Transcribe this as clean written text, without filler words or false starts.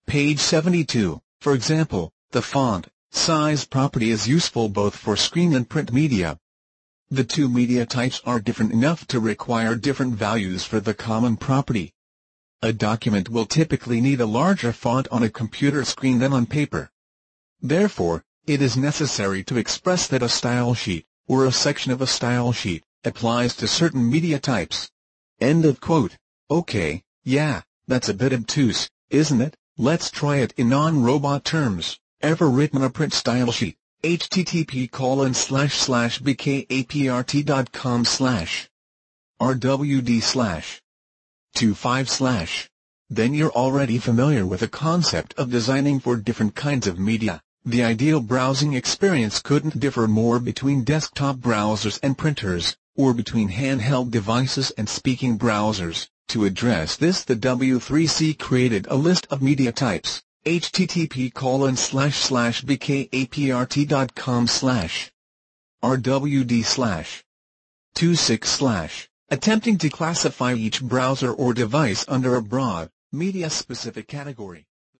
Page 72. For example, the font size property is useful both for screen and print media. The two media types are different enough to require different values for the common property. A document will typically need a larger font on a computer screen than on paper. Therefore, it is necessary to express that a style sheet, or a section of a style sheet, applies to certain media types. End of quote. Okay, yeah, that's a bit obtuse, isn't it? Let's try it in non-robot terms. Ever written a print style sheet? http://bkaprt.com/rwd/25/ Then you're already familiar with the concept of designing for different kinds of media. The ideal browsing experience couldn't differ more between desktop browsers and printers, or between handheld devices and speaking browsers. To address this, the W3C created a list of media types. http://bkaprt.com/rwd/26/ attempting to classify each browser or device under a broad, media-specific category.